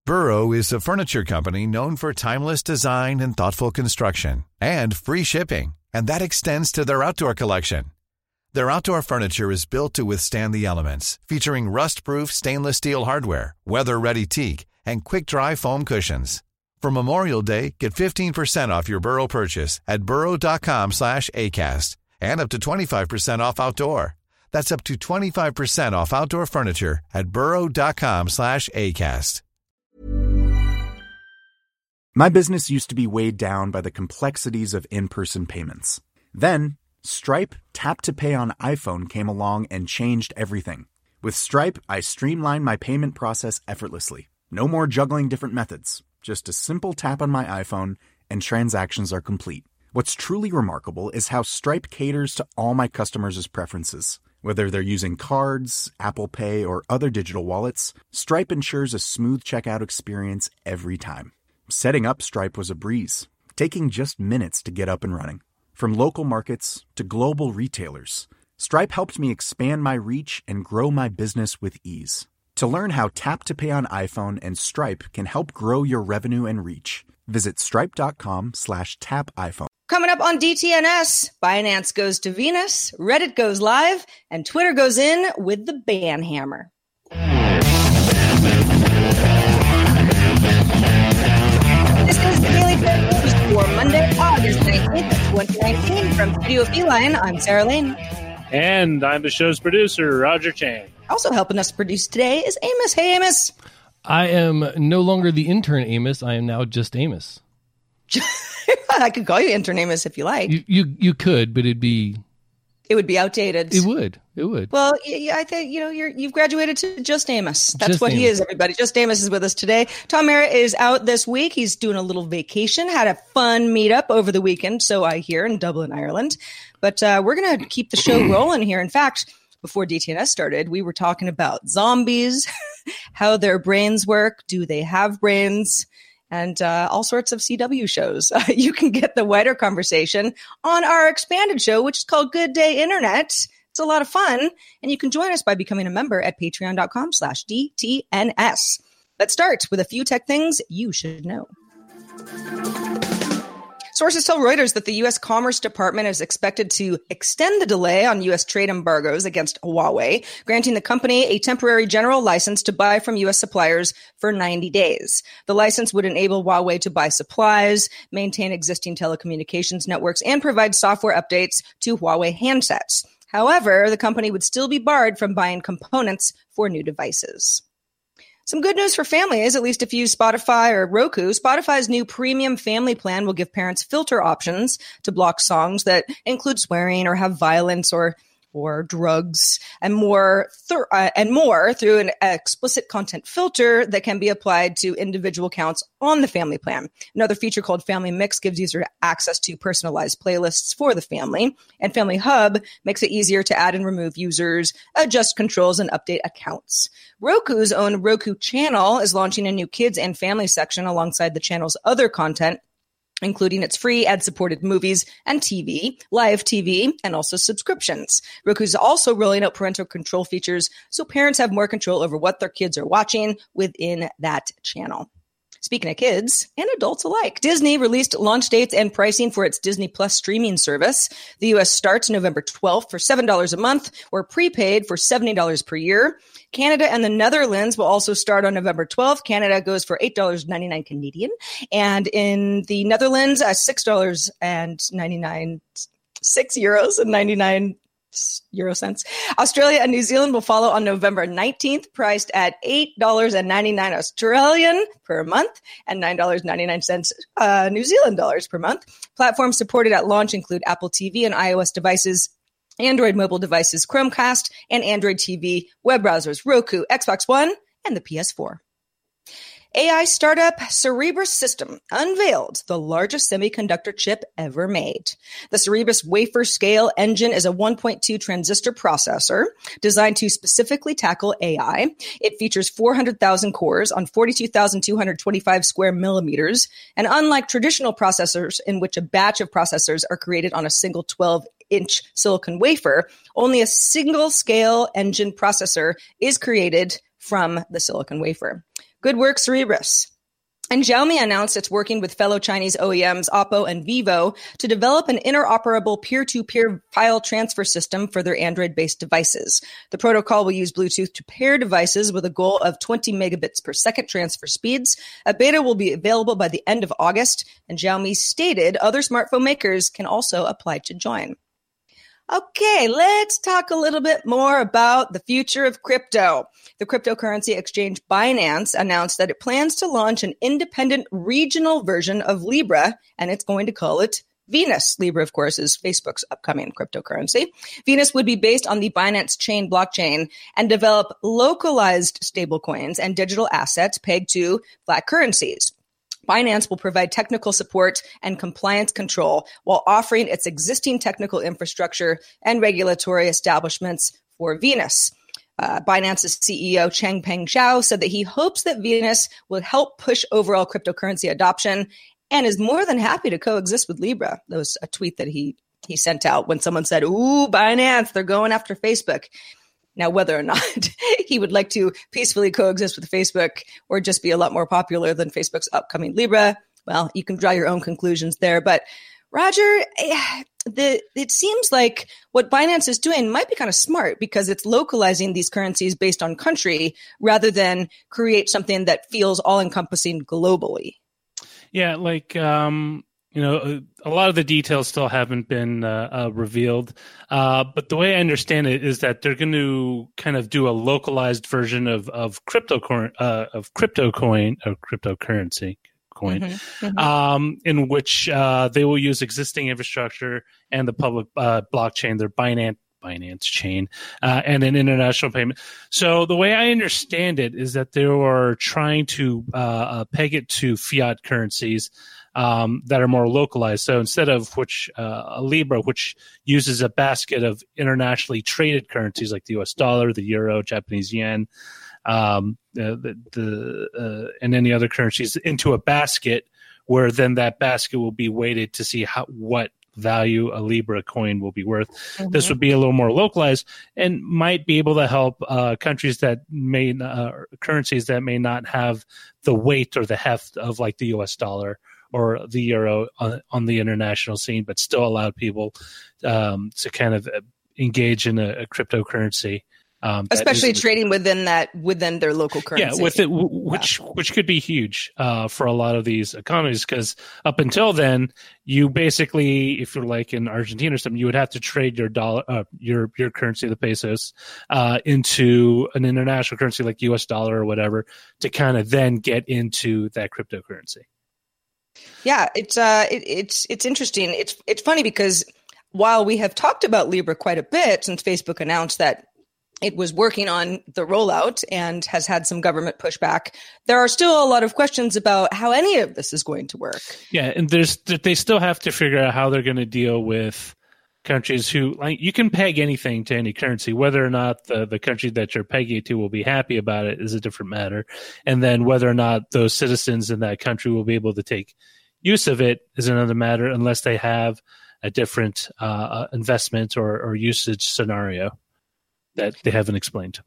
Burrow is a furniture company known for timeless design and thoughtful construction, and free shipping, and that extends to their outdoor collection. Their outdoor furniture is built to withstand the elements, featuring rust-proof stainless steel hardware, weather-ready teak, and quick-dry foam cushions. For Memorial Day, get 15% off your Burrow purchase at burrow.com/ACAST and up to 25% off outdoor. That's up to 25% off outdoor furniture at burrow.com/ACAST. My business used to be weighed down by the complexities of in-person payments. Then, Stripe Tap to Pay on iPhone came along and changed everything. With Stripe, I streamlined my payment process effortlessly. No more juggling different methods. Just a simple tap on my iPhone and transactions are complete. What's truly remarkable is how Stripe caters to all my customers' preferences. Whether they're using cards, Apple Pay, or other digital wallets, Stripe ensures a smooth checkout experience every time. Setting up Stripe was a breeze, taking just minutes to get up and running. From local markets to global retailers, Stripe helped me expand my reach and grow my business with ease. To learn how Tap to Pay on iPhone and Stripe can help grow your revenue and reach, visit stripe.com/tapiphone. Coming up on DTNS, Binance goes to Venus, Reddit goes live, and Twitter goes in with the ban hammer. This is the Daily Fair News for Monday, August 19th, 2019. From Studio Feline, I'm Sarah Lane. And I'm the show's producer, Roger Chang. Also helping us produce today is Amos. Hey, Amos. I am no longer the intern Amos. I am now just Amos. I could call you intern Amos if you like. You could, but it would be outdated. It would. Well, I think you've graduated to just Amos. That's just what Amos. He is, everybody. Just Amos is with us today. Tom Merritt is out this week. He's doing a little vacation. Had a fun meetup over the weekend, so I hear, in Dublin, Ireland. But we're going to keep the show rolling here. In fact, before DTNS started, we were talking about zombies, how their brains work. Do they have brains? And all sorts of CW shows. You can get the wider conversation on our expanded show, which is called Good Day Internet. It's a lot of fun. And you can join us by becoming a member at patreon.com/DTNS. Let's start with a few tech things you should know. Sources tell Reuters that the U.S. Commerce Department is expected to extend the delay on U.S. trade embargoes against Huawei, granting the company a temporary general license to buy from U.S. suppliers for 90 days. The license would enable Huawei to buy supplies, maintain existing telecommunications networks, and provide software updates to Huawei handsets. However, the company would still be barred from buying components for new devices. Some good news for families, at least if you use Spotify or Roku. Spotify's new premium family plan will give parents filter options to block songs that include swearing or have violence or drugs and more through an explicit content filter that can be applied to individual accounts on the family plan. Another feature called Family Mix gives users access to personalized playlists for the family, and Family Hub makes it easier to add and remove users, adjust controls, and update accounts. Roku's own Roku Channel is launching a new kids and family section alongside the channel's other content, including its free ad-supported movies and TV, live TV, and also subscriptions. Roku's also rolling out parental control features so parents have more control over what their kids are watching within that channel. Speaking of kids and adults alike, Disney released launch dates and pricing for its Disney Plus streaming service. The U.S. starts November 12th for $7 a month or prepaid for $70 per year. Canada and the Netherlands will also start on November 12th. Canada goes for $8.99 Canadian. And in the Netherlands, €6.99. Australia and New Zealand will follow on November 19th, priced at $8.99 Australian per month and $9.99 New Zealand dollars per month. Platforms supported at launch include Apple TV and iOS devices, Android mobile devices, Chromecast, and Android TV, web browsers, Roku, Xbox One, and the PS4. AI startup Cerebras System unveiled the largest semiconductor chip ever made. The Cerebras wafer scale engine is a 1.2 transistor processor designed to specifically tackle AI. It features 400,000 cores on 42,225 square millimeters. And unlike traditional processors in which a batch of processors are created on a single 12-inch silicon wafer, only a single scale engine processor is created from the silicon wafer. Good work, Cerebras. And Xiaomi announced it's working with fellow Chinese OEMs Oppo and Vivo to develop an interoperable peer-to-peer file transfer system for their Android-based devices. The protocol will use Bluetooth to pair devices with a goal of 20 megabits per second transfer speeds. A beta will be available by the end of August, and Xiaomi stated other smartphone makers can also apply to join. Okay, let's talk a little bit more about the future of crypto. The cryptocurrency exchange Binance announced that it plans to launch an independent regional version of Libra, and it's going to call it Venus. Libra, of course, is Facebook's upcoming cryptocurrency. Venus would be based on the Binance Chain blockchain and develop localized stablecoins and digital assets pegged to flat currencies. Binance will provide technical support and compliance control while offering its existing technical infrastructure and regulatory establishments for Venus. Binance's CEO Changpeng Zhao said that he hopes that Venus will help push overall cryptocurrency adoption and is more than happy to coexist with Libra. That was a tweet that he sent out when someone said, "Ooh, Binance, they're going after Facebook." Now, whether or not he would like to peacefully coexist with Facebook or just be a lot more popular than Facebook's upcoming Libra, well, you can draw your own conclusions there. But Roger, it seems like what Binance is doing might be kind of smart because it's localizing these currencies based on country rather than create something that feels all-encompassing globally. Yeah, a lot of the details still haven't been revealed. But the way I understand it is that they're going to kind of do a localized version of cryptocurrency coin, in which they will use existing infrastructure and the public blockchain, their Binance chain, and an international payment. So the way I understand it is that they are trying to peg it to fiat currencies that are more localized. So instead of a Libra, which uses a basket of internationally traded currencies like the US dollar, the euro, Japanese yen, and any other currencies into a basket, where then that basket will be weighted to see what value a Libra coin will be worth. Mm-hmm. This would be a little more localized and might be able to help countries that currencies that may not have the weight or the heft of like the US dollar or the euro on the international scene, but still allowed people to kind of engage in a cryptocurrency. Especially trading within their local currency. Yeah, which could be huge for a lot of these economies, because up until then, you basically, if you're like in Argentina or something, you would have to trade your dollar, your currency, the pesos, into an international currency like US dollar or whatever to kind of then get into that cryptocurrency. Yeah, it's interesting. It's funny because while we have talked about Libra quite a bit since Facebook announced that it was working on the rollout and has had some government pushback, there are still a lot of questions about how any of this is going to work. Yeah, and they still have to figure out how they're going to deal with countries who, like, you can peg anything to any currency. Whether or not the country that you're pegging it to will be happy about it is a different matter. And then whether or not those citizens in that country will be able to take use of it is another matter, unless they have a different investment or usage scenario that they haven't explained.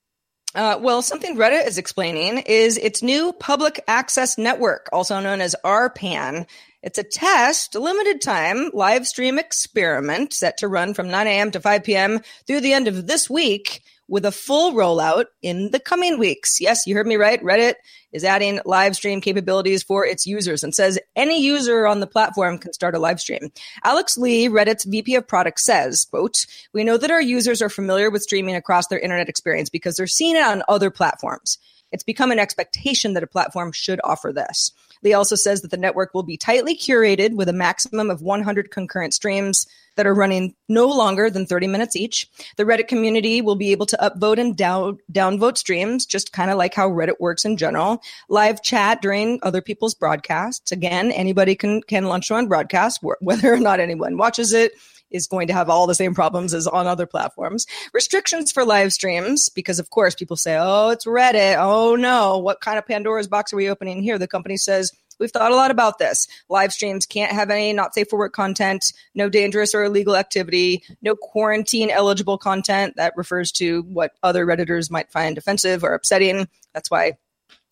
Well, something Reddit is explaining is its new public access network, also known as RPAN. It's a test, a limited time, live stream experiment set to run from 9 a.m. to 5 p.m. through the end of this week, with a full rollout in the coming weeks. Yes, you heard me right. Reddit is adding live stream capabilities for its users and says any user on the platform can start a live stream. Alex Lee, Reddit's VP of product, says, quote, "We know that our users are familiar with streaming across their internet experience because they're seeing it on other platforms. It's become an expectation that a platform should offer this." Lee also says that the network will be tightly curated with a maximum of 100 concurrent streams that are running no longer than 30 minutes each. The Reddit community will be able to upvote and downvote streams, just kind of like how Reddit works in general. Live chat during other people's broadcasts. Again, anybody can launch their own broadcast. Whether or not anyone watches it is going to have all the same problems as on other platforms. Restrictions for live streams, because of course people say, oh, it's Reddit. Oh no, what kind of Pandora's box are we opening here? The company says, we've thought a lot about this. Live streams can't have any not safe for work content, no dangerous or illegal activity, no quarantine eligible content. That refers to what other Redditors might find offensive or upsetting. That's why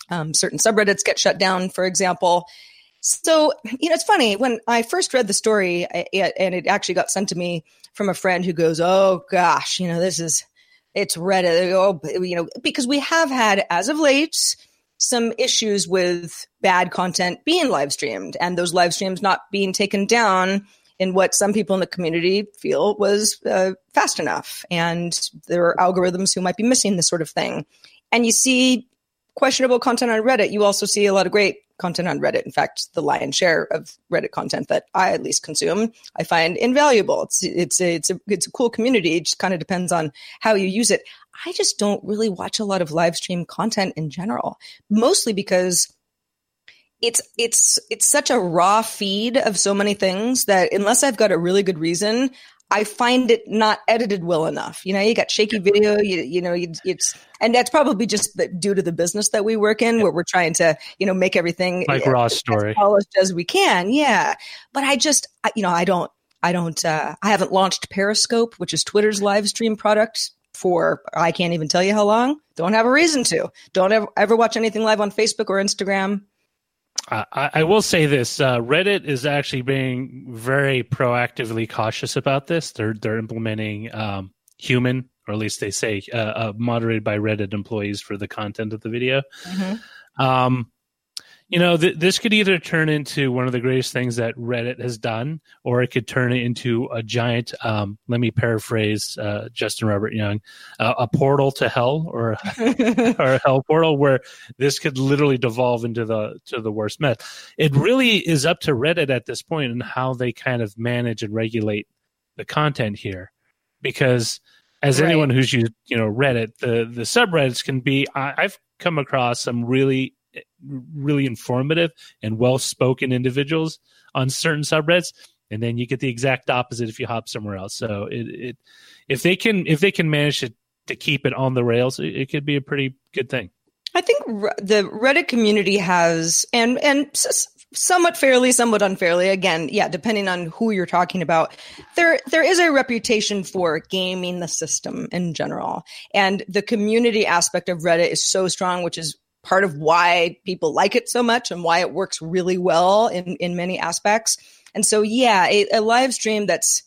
Certain subreddits get shut down, for example. So, it's funny, when I first read the story, and it actually got sent to me from a friend who goes, oh gosh, it's Reddit. Oh, because we have had, as of late, some issues with bad content being live streamed and those live streams not being taken down in what some people in the community feel was fast enough. And there are algorithms who might be missing this sort of thing. And you see questionable content on Reddit. You also see a lot of great content on Reddit. In fact, the lion's share of Reddit content that I at least consume, I find invaluable. It's a cool community. It just kind of depends on how you use it. I just don't really watch a lot of live stream content in general, mostly because it's such a raw feed of so many things that unless I've got a really good reason, I find it not edited well enough. You got shaky video, and that's probably just due to the business that we work in, where we're trying to, make everything like raw story as polished as we can. Yeah. But I haven't launched Periscope, which is Twitter's live stream product, for I can't even tell you how long. Don't have a reason to. Don't ever watch anything live on Facebook or Instagram. I will say this: Reddit is actually being very proactively cautious about this. They're implementing human, or at least they say moderated by Reddit employees for the content of the video. Mm-hmm. This could either turn into one of the greatest things that Reddit has done, or it could turn it into a giant, let me paraphrase Justin Robert Young, a portal to hell, or a hell portal, where this could literally devolve into the worst mess. It really is up to Reddit at this point and how they kind of manage and regulate the content here. Because as anyone who's used, Reddit, the subreddits can be, I've come across some really informative and well-spoken individuals on certain subreddits, and then you get the exact opposite if you hop somewhere else. So if they can manage to keep it on the rails, it could be a pretty good thing. I think the Reddit community has, and somewhat fairly, somewhat unfairly, again, depending on who you're talking about, there is a reputation for gaming the system in general, and the community aspect of Reddit is so strong, which is part of why people like it so much and why it works really well in many aspects. And so, a live stream that's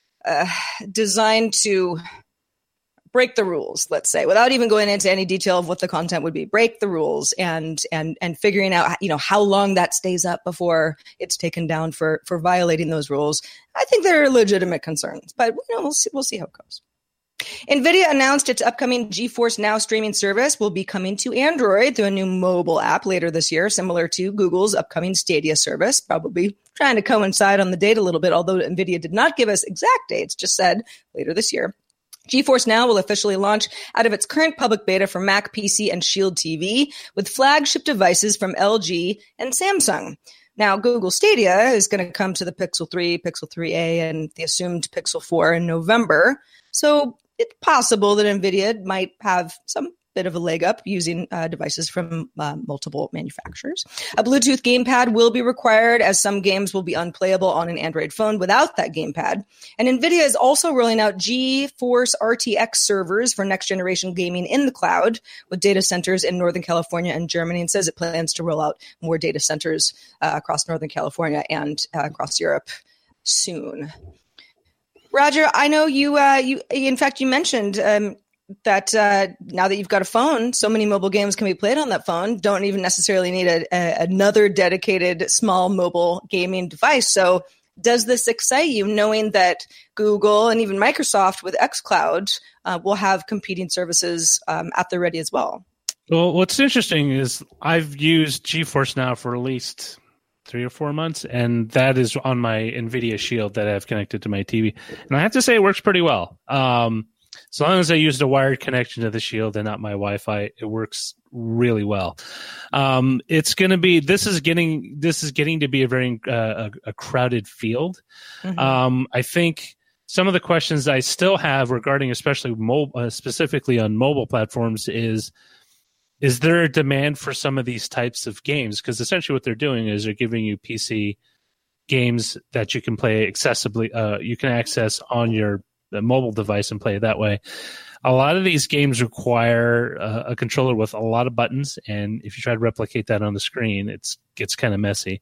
designed to break the rules, let's say, without even going into any detail of what the content would be, break the rules and figuring out, how long that stays up before it's taken down for violating those rules. I think there are legitimate concerns, but we'll see how it goes. NVIDIA announced its upcoming GeForce Now streaming service will be coming to Android through a new mobile app later this year, similar to Google's upcoming Stadia service, probably trying to coincide on the date a little bit, although NVIDIA did not give us exact dates, just said later this year. GeForce Now will officially launch out of its current public beta for Mac, PC, and Shield TV with flagship devices from LG and Samsung. Now, Google Stadia is going to come to the Pixel 3, Pixel 3a, and the assumed Pixel 4 in November. So it's possible that NVIDIA might have some bit of a leg up using devices from multiple manufacturers. A Bluetooth gamepad will be required, as some games will be unplayable on an Android phone without that gamepad. And NVIDIA is also rolling out GeForce RTX servers for next-generation gaming in the cloud, with data centers in Northern California and Germany, and says it plans to roll out more data centers across Northern California and across Europe soon. Roger, I know you mentioned that now that you've got a phone, so many mobile games can be played on that phone. Don't even necessarily need another dedicated small mobile gaming device. So does this excite you, knowing that Google and even Microsoft with xCloud will have competing services at the ready as well? Well, what's interesting is I've used GeForce Now for at least 3 or 4 months, and that is on my NVIDIA Shield that I've connected to my TV. And I have to say it works pretty well. As long as I used a wired connection to the Shield and not my Wi-Fi, it works really well. This is getting to be a very a crowded field. Mm-hmm. I think some of the questions I still have regarding, especially specifically on mobile platforms, is there a demand for some of these types of games? Because essentially what they're doing is they're giving you PC games that you can play accessibly. You can access on your mobile device and play it that way. a lot of these games require a controller with a lot of buttons, and if you try to replicate that on the screen, it gets kind of messy.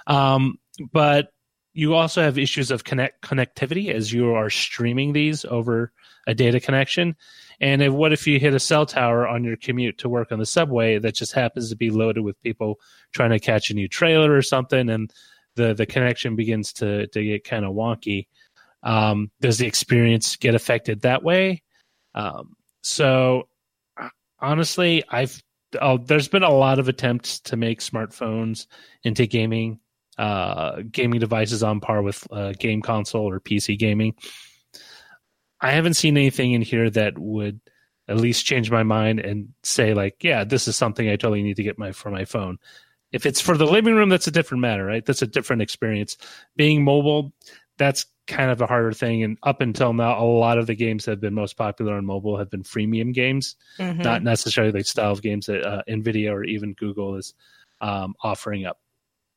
But you also have issues of connectivity as you are streaming these over a data connection. And what if you hit a cell tower on your commute to work on the subway that just happens to be loaded with people trying to catch a new trailer or something, and the connection begins to get kind of wonky? Does the experience get affected that way? So honestly, there's been a lot of attempts to make smartphones into gaming devices on par with game console or PC gaming. I haven't seen anything in here that would at least change my mind and say, like, yeah, this is something I totally need to get for my phone. If it's for the living room, that's a different matter, right? That's a different experience. Being mobile, that's kind of a harder thing. And up until now, a lot of the games that have been most popular on mobile have been freemium games, not necessarily the style of games that NVIDIA or even Google is offering up.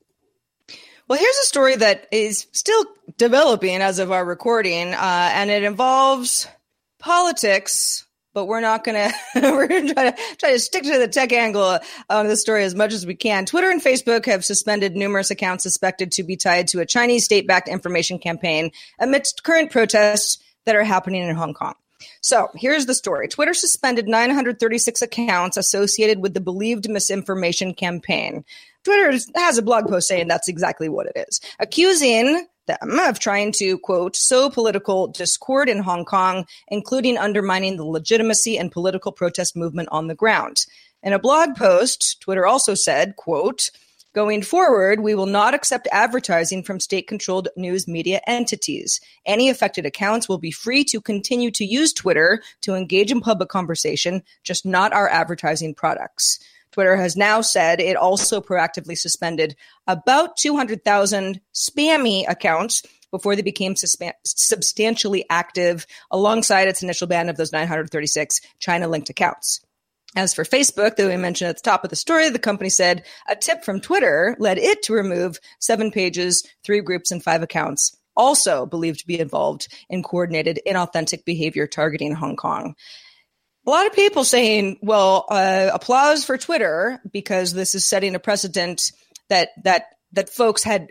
Well, here's a story that is still developing as of our recording, and it involves politics, but we're not going to we're going to try to stick to the tech angle on this story as much as we can. Twitter and Facebook have suspended numerous accounts suspected to be tied to a Chinese state-backed information campaign amidst current protests that are happening in Hong Kong. So here's the story. Twitter suspended 936 accounts associated with the believed misinformation campaign. Twitter has a blog post saying that's exactly what it is, accusing them of trying to, quote, sow political discord in Hong Kong, including undermining the legitimacy and political protest movement on the ground. In a blog post, Twitter also said, quote, going forward, we will not accept advertising from state-controlled news media entities. Any affected accounts will be free to continue to use Twitter to engage in public conversation, just not our advertising products. Twitter has now said it also proactively suspended about 200,000 spammy accounts before they became substantially active alongside its initial ban of those 936 China-linked accounts. As for Facebook, that we mentioned at the top of the story, the company said a tip from Twitter led it to remove 7 pages, 3 groups, and 5 accounts, also believed to be involved in coordinated inauthentic behavior targeting Hong Kong. A lot of people saying, well, applause for Twitter because this is setting a precedent that folks had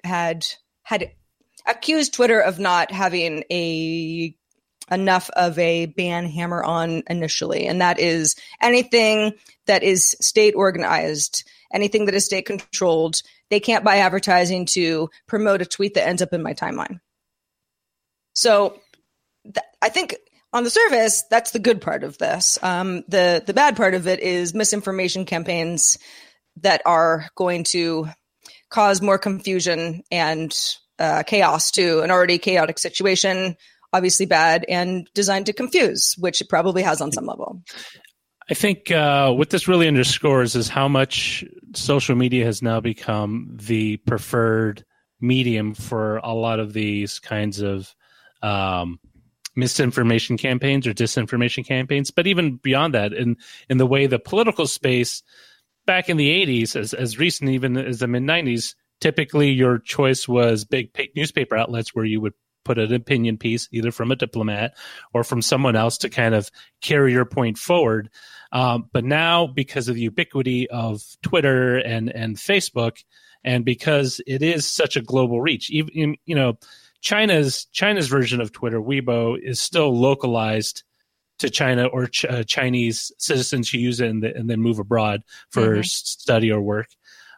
accused Twitter of not having enough of a ban hammer on initially. And that is anything that is state organized, anything that is state controlled. They can't buy advertising to promote a tweet that ends up in my timeline. So I think on the surface, that's the good part of this. The bad part of it is misinformation campaigns that are going to cause more confusion and chaos to an already chaotic situation. Obviously bad and designed to confuse, which it probably has on some level. I think what this really underscores is how much social media has now become the preferred medium for a lot of these kinds of misinformation campaigns or disinformation campaigns. But even beyond that, in the way the political space back in the 80s, as recent even as the mid-90s, typically your choice was big newspaper outlets where you would put an opinion piece either from a diplomat or from someone else to kind of carry your point forward. But now, because of the ubiquity of Twitter and Facebook, and because it is such a global reach, even, China's version of Twitter, Weibo, is still localized to China or Chinese citizens who use it and then move abroad for study or work.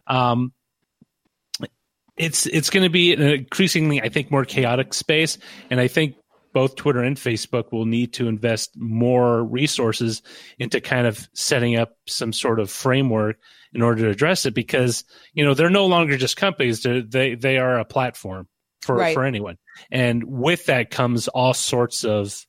It's going to be an increasingly, I think, more chaotic space. And I think both Twitter and Facebook will need to invest more resources into kind of setting up some sort of framework in order to address it, because, they're no longer just companies. They are a platform for anyone. And with that comes all sorts of,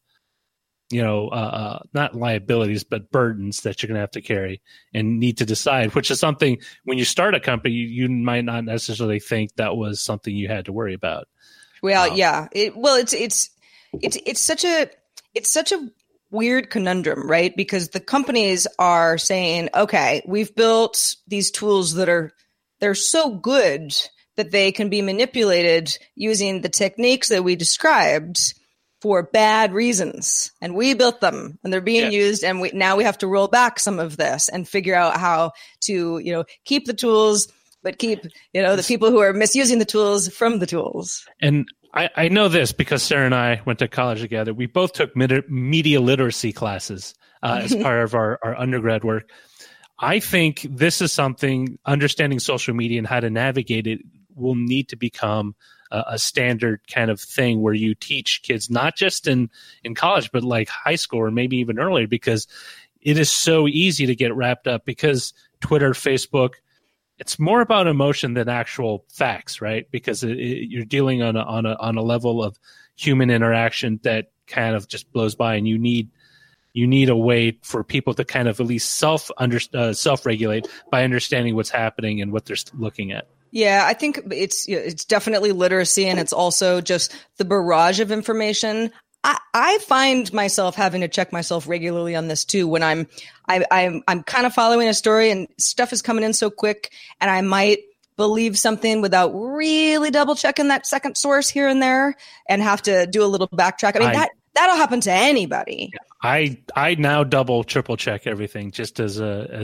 not liabilities, but burdens that you're going to have to carry and need to decide, which is something when you start a company, you might not necessarily think that was something you had to worry about. Well, yeah. It's such a weird conundrum, right? Because the companies are saying, okay, we've built these tools they're so good that they can be manipulated using the techniques that we described. for bad reasons, and we built them, and they're being used, and now we have to roll back some of this and figure out how to, keep the tools, but keep, the people who are misusing the tools from the tools. And I know this because Sarah and I went to college together. We both took media literacy classes as part of our undergrad work. I think this is something, understanding social media and how to navigate it will need to become a standard kind of thing where you teach kids, not just in college, but like high school or maybe even earlier, because it is so easy to get wrapped up because Twitter, Facebook, it's more about emotion than actual facts, right? Because you're dealing on a level of human interaction that kind of just blows by, and you need a way for people to kind of at least self-regulate by understanding what's happening and what they're looking at. Yeah, I think it's definitely literacy, and it's also just the barrage of information. I find myself having to check myself regularly on this too. When I'm kind of following a story and stuff is coming in so quick, and I might believe something without really double checking that second source here and there, and have to do a little backtrack. I mean, that'll happen to anybody. I now double, triple check everything just as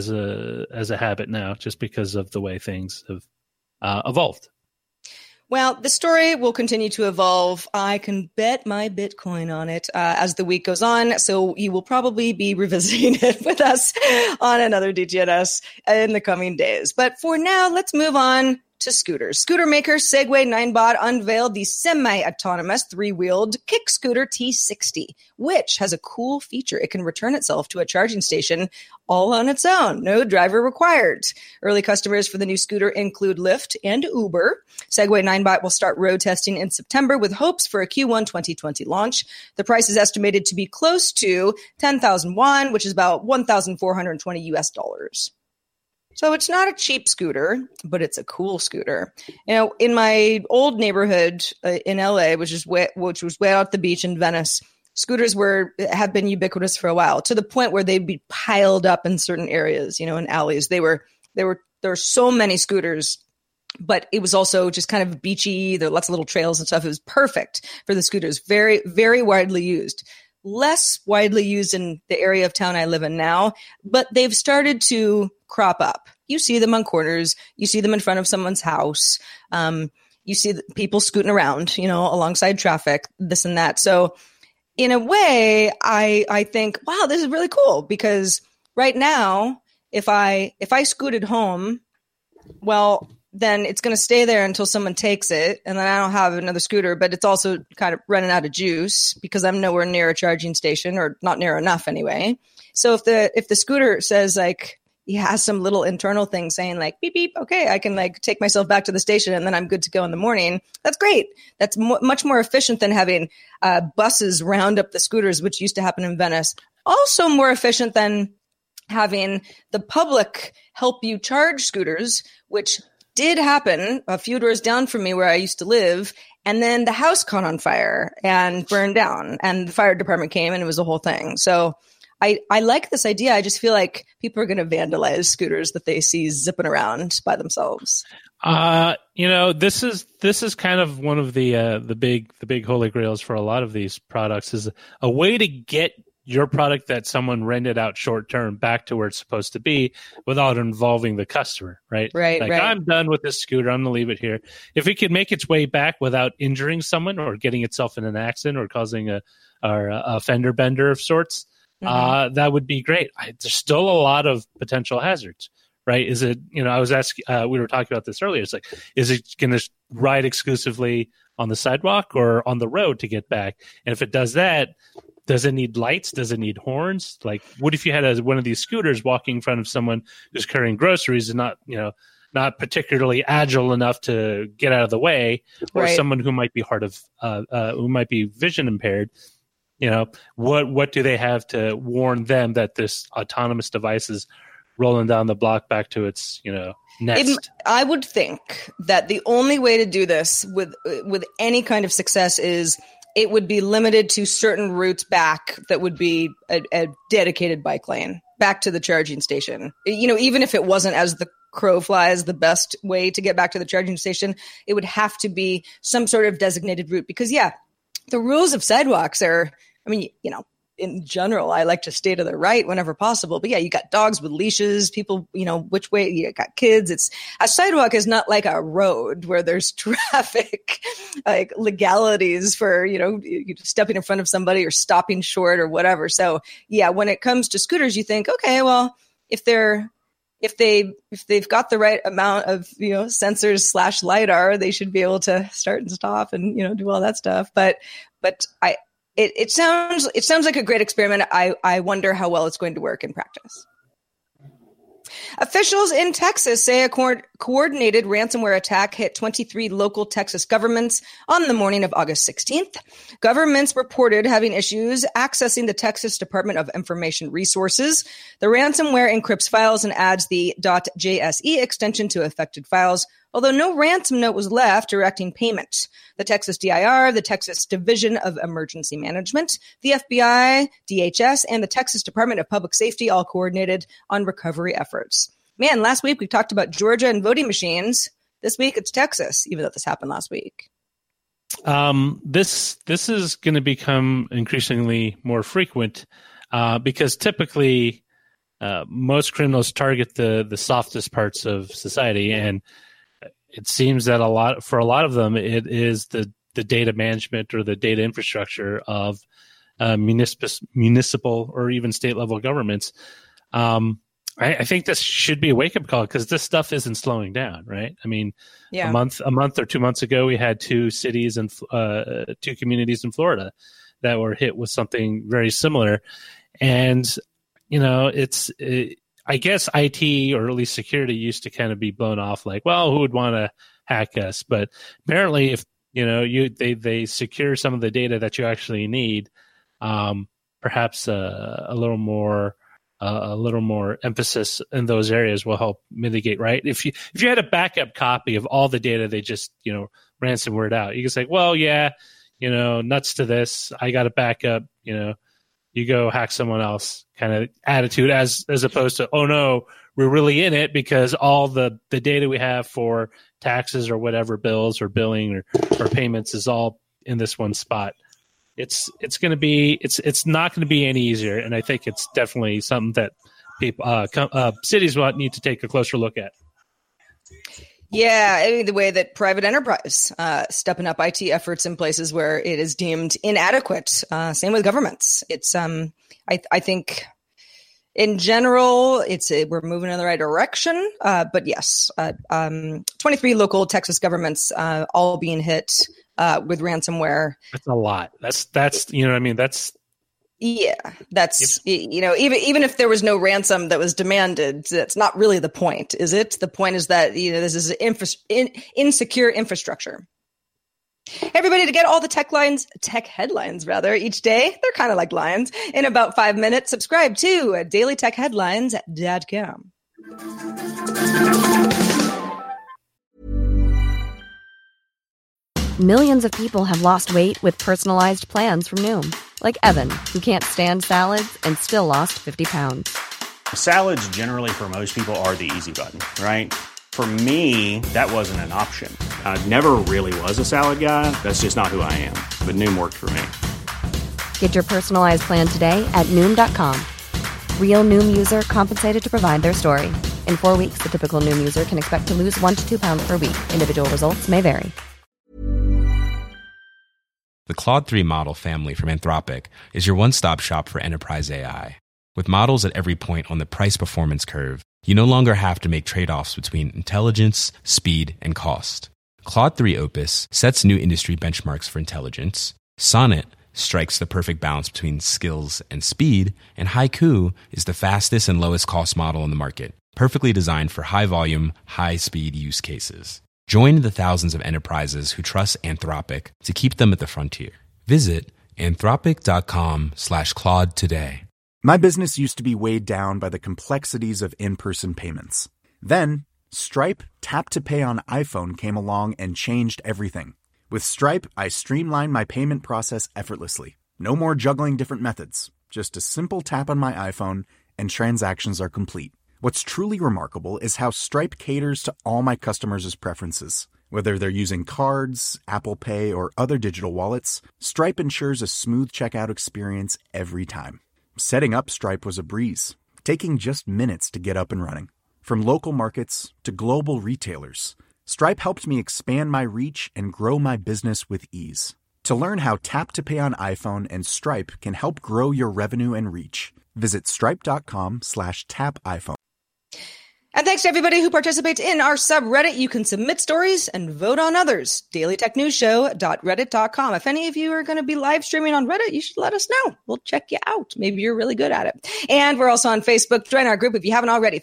a habit now, just because of the way things have evolved. Well, the story will continue to evolve. I can bet my Bitcoin on it as the week goes on. So you will probably be revisiting it with us on another DGNS in the coming days. But for now, let's move on to scooters. Scooter maker Segway Ninebot unveiled the semi-autonomous three-wheeled kick scooter T60, which has a cool feature. It can return itself to a charging station all on its own. No driver required. Early customers for the new scooter include Lyft and Uber. Segway Ninebot will start road testing in September with hopes for a Q1 2020 launch. The price is estimated to be close to 10,000 won, which is about $1,420 US. So it's not a cheap scooter, but it's a cool scooter. In my old neighborhood in LA, which was way out the beach in Venice, scooters have been ubiquitous for a while, to the point where they'd be piled up in certain areas, in alleys. There were so many scooters, but it was also just kind of beachy. There were lots of little trails and stuff. It was perfect for the scooters. Very, very widely used. Less widely used in the area of town I live in now, but they've started to crop up. You see them on corners. You see them in front of someone's house. You see people scooting around, alongside traffic, this and that. So in a way, I think, wow, this is really cool, because right now, if I scooted home, well, then it's going to stay there until someone takes it, and then I don't have another scooter, but it's also kind of running out of juice because I'm nowhere near a charging station, or not near enough anyway. So if the scooter says, like, he has some little internal thing saying, like, beep, beep, okay, I can, like, take myself back to the station and then I'm good to go in the morning, that's great. That's much more efficient than having buses round up the scooters, which used to happen in Venice. Also more efficient than having the public help you charge scooters, which did happen a few doors down from me where I used to live. And then the house caught on fire and burned down, and the fire department came, and it was a whole thing. So I like this idea. I just feel like people are going to vandalize scooters that they see zipping around by themselves. This is kind of one of the big holy grails for a lot of these products, is a way to get your product that someone rented out short term back to where it's supposed to be without involving the customer, right? Right. I'm done with this scooter. I'm going to leave it here. If it could make its way back without injuring someone or getting itself in an accident or causing a fender bender of sorts, that would be great. There's still a lot of potential hazards, right? Is it, I was asking, we were talking about this earlier. It's like, is it going to ride exclusively on the sidewalk or on the road to get back? And if it does that, does it need lights? Does it need horns? Like, what if you had one of these scooters walking in front of someone who's carrying groceries and not particularly agile enough to get out of the way, or right. someone who might be who might be vision impaired? What do they have to warn them that this autonomous device is rolling down the block back to its nest? I would think that the only way to do this with any kind of success is it would be limited to certain routes back that would be a dedicated bike lane back to the charging station. Even if it wasn't, as the crow flies, the best way to get back to the charging station, it would have to be some sort of designated route. Because, the rules of sidewalks are, I mean, in general, I like to stay to the right whenever possible. But yeah, you got dogs with leashes, people, which way, you got kids. A sidewalk is not like a road where there's traffic, like legalities for, stepping in front of somebody or stopping short or whatever. So yeah, when it comes to scooters, you think, okay, well, if they've got the right amount of, sensors / LiDAR, they should be able to start and stop and, do all that stuff. But It sounds like a great experiment. I wonder how well it's going to work in practice. Officials in Texas say a coordinated ransomware attack hit 23 local Texas governments on the morning of August 16th. Governments reported having issues accessing the Texas Department of Information Resources. The ransomware encrypts files and adds the .jse extension to affected files, although no ransom note was left directing payment. The Texas DIR, the Texas Division of Emergency Management, the FBI, DHS, and the Texas Department of Public Safety all coordinated on recovery efforts. Man, last week we talked about Georgia and voting machines. This week it's Texas, even though this happened last week. This is going to become increasingly more frequent because typically most criminals target the softest parts of society, and it seems that for a lot of them, it is the data management or the data infrastructure of municipal or even state level governments. I think this should be a wake up call because this stuff isn't slowing down, right? I mean, a month or 2 months ago, we had two cities and two communities in Florida that were hit with something very similar, and I guess IT or at least security used to kind of be blown off like, well, who would want to hack us? But apparently if, they secure some of the data that you actually need, perhaps a little more emphasis in those areas will help mitigate, right? If you had a backup copy of all the data they just, ransomware out, you can say, well, yeah, nuts to this. I got a backup, you go hack someone else kind of attitude as opposed to, oh no, we're really in it because all the data we have for taxes or whatever bills or billing or payments is all in this one spot. It's not going to be any easier. And I think it's definitely something that people, cities will need to take a closer look at. Yeah, I mean, the way that private enterprise stepping up IT efforts in places where it is deemed inadequate. Same with governments. It's I think in general, we're moving in the right direction. But yes, 23 local Texas governments all being hit with ransomware. That's a lot. That's what I mean. Yeah, that's, even if there was no ransom that was demanded, that's not really the point, is it? The point is that, this is insecure infrastructure. Hey, everybody, to get all the tech headlines each day, they're kind of like lions, in about 5 minutes, subscribe to dailytechheadlines.com. Millions of people have lost weight with personalized plans from Noom. Like Evan, who can't stand salads and still lost 50 pounds. Salads generally for most people are the easy button, right? For me, that wasn't an option. I never really was a salad guy. That's just not who I am. But Noom worked for me. Get your personalized plan today at Noom.com. Real Noom user compensated to provide their story. In 4 weeks, the typical Noom user can expect to lose 1 to 2 pounds per week. Individual results may vary. The Claude 3 model family from Anthropic is your one-stop shop for enterprise AI. With models at every point on the price-performance curve, you no longer have to make trade-offs between intelligence, speed, and cost. Claude 3 Opus sets new industry benchmarks for intelligence. Sonnet strikes the perfect balance between skills and speed. And Haiku is the fastest and lowest cost model in the market, perfectly designed for high-volume, high-speed use cases. Join the thousands of enterprises who trust Anthropic to keep them at the frontier. Visit anthropic.com/Claude today. My business used to be weighed down by the complexities of in-person payments. Then, Stripe Tap to Pay on iPhone came along and changed everything. With Stripe, I streamlined my payment process effortlessly. No more juggling different methods. Just a simple tap on my iPhone and transactions are complete. What's truly remarkable is how Stripe caters to all my customers' preferences. Whether they're using cards, Apple Pay, or other digital wallets, Stripe ensures a smooth checkout experience every time. Setting up Stripe was a breeze, taking just minutes to get up and running. From local markets to global retailers, Stripe helped me expand my reach and grow my business with ease. To learn how Tap to Pay on iPhone and Stripe can help grow your revenue and reach, visit stripe.com/tapiphone. And thanks to everybody who participates in our subreddit. You can submit stories and vote on others. dailytechnewsshow.reddit.com. If any of you are going to be live streaming on Reddit, you should let us know. We'll check you out. Maybe you're really good at it. And we're also on Facebook. Join our group if you haven't already.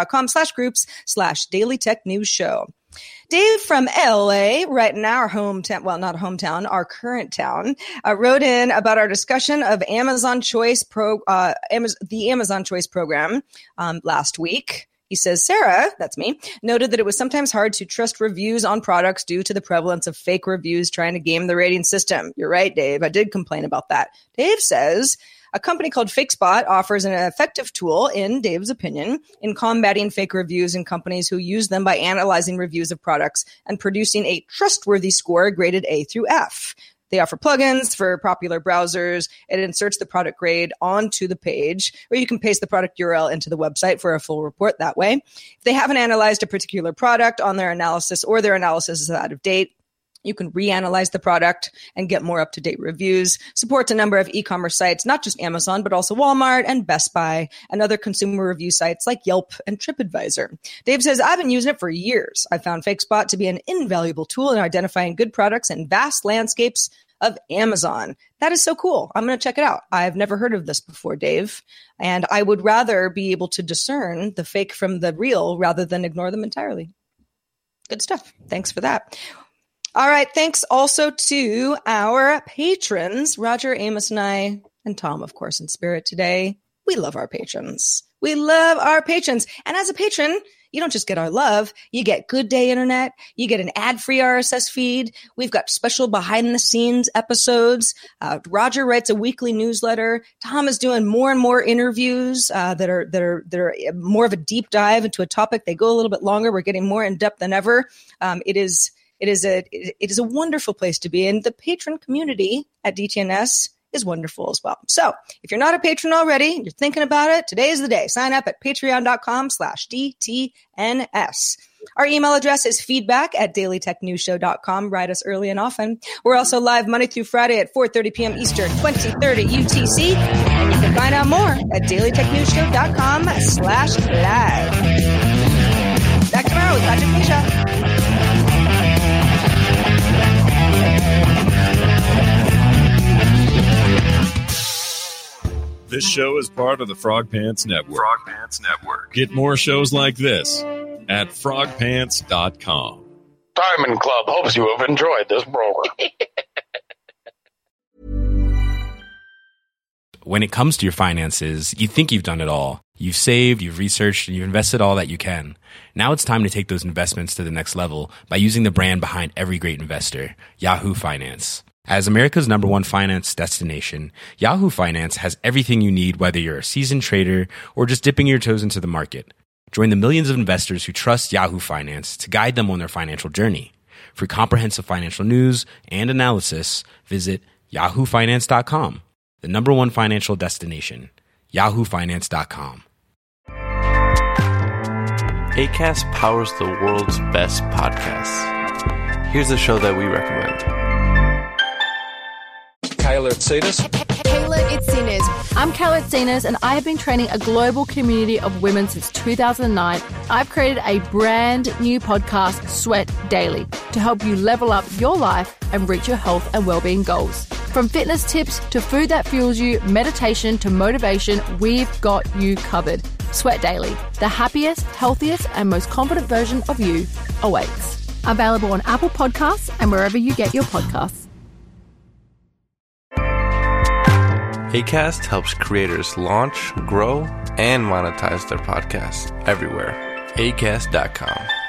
Facebook.com/groups/dailytechnewsshow. Dave from LA, right in our hometown, well, not hometown, our current town, wrote in about our discussion of Amazon Choice the Amazon Choice program last week. He says, Sarah, that's me, noted that it was sometimes hard to trust reviews on products due to the prevalence of fake reviews trying to game the rating system. You're right, Dave. I did complain about that. Dave says a company called FakeSpot offers an effective tool, in Dave's opinion, in combating fake reviews in companies who use them by analyzing reviews of products and producing a trustworthy score graded A through F. They offer plugins for popular browsers. It inserts the product grade onto the page, or you can paste the product URL into the website for a full report that way. If they haven't analyzed a particular product on their analysis, or their analysis is out of date, you can reanalyze the product and get more up-to-date reviews. Supports a number of e-commerce sites, not just Amazon, but also Walmart and Best Buy and other consumer review sites like Yelp and TripAdvisor. Dave says, I've been using it for years. I found FakeSpot to be an invaluable tool in identifying good products in vast landscapes of Amazon. That is so cool. I'm going to check it out. I've never heard of this before, Dave. And I would rather be able to discern the fake from the real rather than ignore them entirely. Good stuff. Thanks for that. All right. Thanks also to our patrons, Roger, Amos, and I, and Tom, of course, in spirit today. We love our patrons. We love our patrons. And as a patron, you don't just get our love. You get Good Day Internet. You get an ad-free RSS feed. We've got special behind-the-scenes episodes. Roger writes a weekly newsletter. Tom is doing more and more interviews that are more of a deep dive into a topic. They go a little bit longer. We're getting more in-depth than ever. It is a wonderful place to be, and the patron community at DTNS is wonderful as well. So if you're not a patron already, you're thinking about it, today is the day. Sign up at patreon.com/DTNS. Our email address is feedback@dailytechnewsshow.com. Write us early and often. We're also live Monday through Friday at 4:30 p.m. Eastern, 2030 UTC. And you can find out more at dailytechnewsshow.com/live. Back tomorrow with Patrick Misha. This show is part of the Frog Pants Network. Frog Pants Network. Get more shows like this at frogpants.com. Diamond Club hopes you have enjoyed this program. When it comes to your finances, you think you've done it all. You've saved, you've researched, and you've invested all that you can. Now it's time to take those investments to the next level by using the brand behind every great investor, Yahoo Finance. As America's #1 finance destination, Yahoo Finance has everything you need, whether you're a seasoned trader or just dipping your toes into the market. Join the millions of investors who trust Yahoo Finance to guide them on their financial journey. For comprehensive financial news and analysis, visit yahoofinance.com, the #1 financial destination, yahoofinance.com. Acast powers the world's best podcasts. Here's a show that we recommend. Kayla Itsinas. Kayla Itsinas. I'm Kayla Itsinas, and I have been training a global community of women since 2009. I've created a brand new podcast, Sweat Daily, to help you level up your life and reach your health and well-being goals. From fitness tips to food that fuels you, meditation to motivation, we've got you covered. Sweat Daily, the happiest, healthiest, and most confident version of you awaits. Available on Apple Podcasts and wherever you get your podcasts. Acast helps creators launch, grow, and monetize their podcasts everywhere. Acast.com.